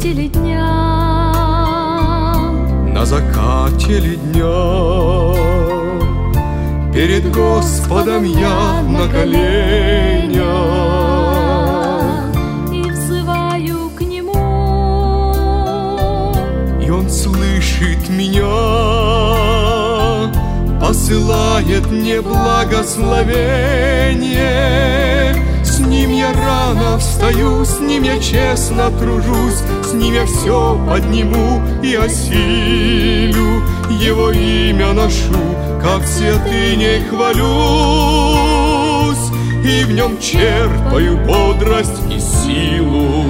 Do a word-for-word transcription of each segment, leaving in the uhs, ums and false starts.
закате ли дня, на закате ли дня, перед Господом я на коленях и взываю к Нему, и Он слышит меня, посылает мне благословение. С Ним я рано встаю, с Ним я честно тружусь, с Ним я все подниму и осилю. Его имя ношу, как святыней хвалюсь, и в Нем черпаю бодрость и силу.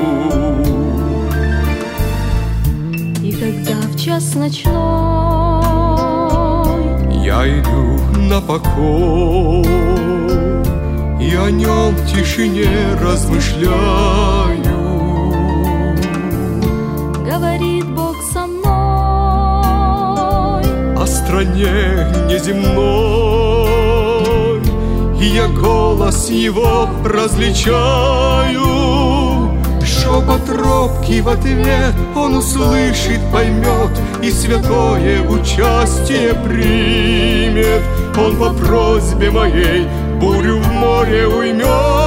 И когда в час ночной я иду на покой, и о Нем в тишине размышляю, говорит Бог со мной о стране неземной, и я голос Его различаю. Шепот робкий в ответ Он услышит, поймет и святое участие примет. Он по просьбе моей бурю в море уймет,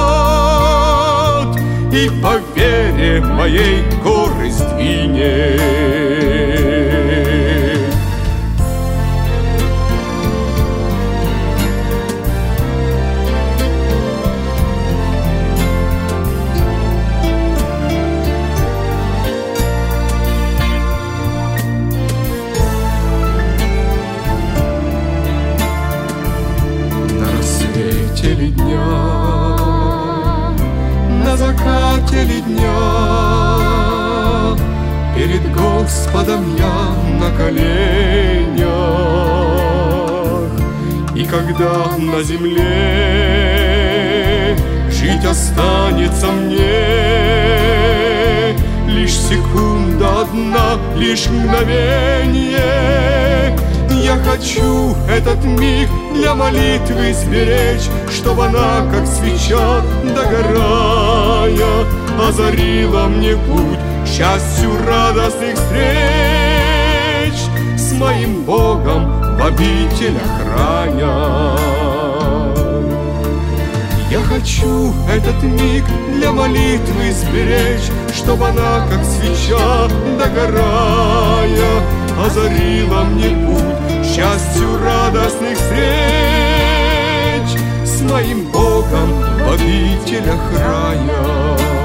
и по вере моей горы сдвинет. Ли дня, на закате ли дня, перед Господом я на коленях. И когда на земле жить останется мне лишь секунда одна, лишь мгновенье, я хочу этот миг для молитвы сберечь, чтобы она, как свеча догорая, озарила мне путь к счастью радостных встреч с моим Богом в обителях рая. Я хочу этот миг для молитвы сберечь, чтобы она, как свеча догорая, озарила мне путь к счастью радостных встреч с моим Богом в обителях рая.